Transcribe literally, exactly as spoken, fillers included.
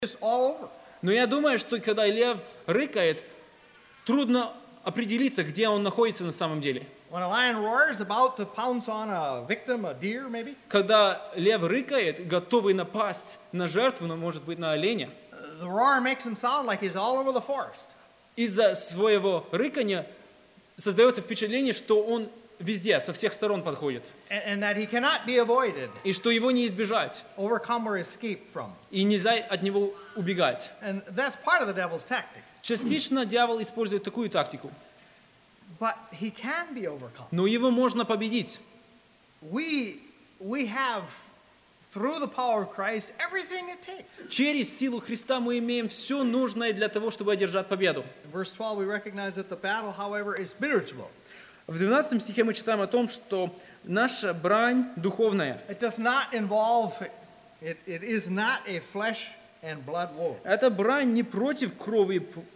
just all over. Но я думаю, что когда лев рыкает, трудно определиться, где он находится на самом деле. When a lion roars, about to pounce on a victim, a deer maybe, Когда лев рыкает, готовый напасть на жертву, но может быть на оленя, the roar makes him sound like he's all over the forest. из-за своего рыкания создается впечатление, что он везде, со всех сторон подходит, And, and that he cannot be avoided, и что его не избежать, overcome, or escape from. и нельзя от него убегать. And that's part of the devil's tactic. Частично дьявол использует такую тактику, But he can be overcome. но его можно победить. We, we have, through the power of Christ, everything it takes. Через силу Христа мы имеем все нужное для того, чтобы одержать победу. In verse twelve, we recognize that the battle, however, is spiritual. В двенадцатом стихе мы читаем о том, что наша брань духовная. It does not involve, it, it is not a flesh and blood war. Это брань не против крови